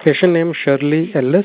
Patient name Shirley Ellis,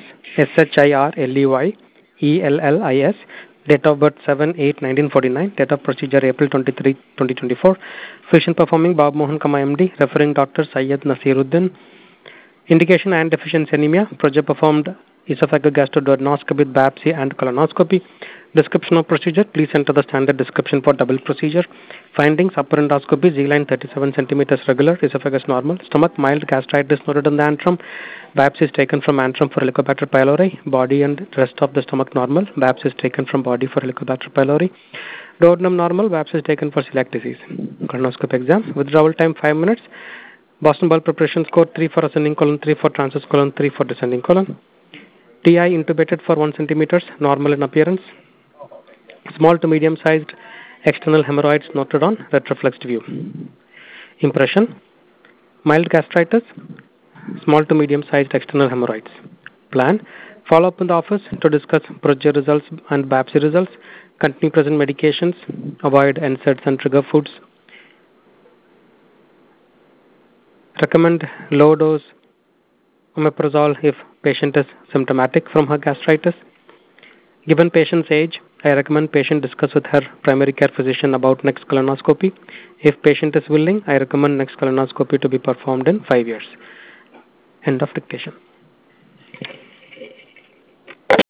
Shirley Ellis, date of birth 7/8/1949, date of procedure April 23, 2024. Physician performing Bob Mohan, MD, referring Dr. Syed Nasiruddin. Indication iron deficiency anemia. Project performed esophagogastrodiagnostic with biopsy and colonoscopy. Description of procedure. Please enter the standard description for double procedure. Findings: upper endoscopy, Z-line 37 centimeters regular, esophagus normal, stomach mild gastritis noted on the antrum. Biopsy is taken from antrum for Helicobacter pylori. Body and rest of the stomach normal. Biopsy is taken from body for Helicobacter pylori. Duodenum normal. Biopsy is taken for celiac disease. Colonoscopy exam. Withdrawal time 5 minutes. Boston bowel preparation score 3 for ascending colon, 3 for transverse colon, 3 for descending colon. TI intubated for 1 centimeters, normal in appearance. Small to medium sized external hemorrhoids noted on retroflexed view. Impression: mild gastritis, small to medium sized external hemorrhoids. Plan: follow up in the office to discuss procedure results and biopsy results. Continue present medications. Avoid NSAIDs and trigger foods. Recommend low dose omeprazole if patient is symptomatic from her gastritis. Given patient's age, I recommend patient discuss with her primary care physician about next colonoscopy. If patient is willing, I recommend next colonoscopy to be performed in 5 years. End of dictation.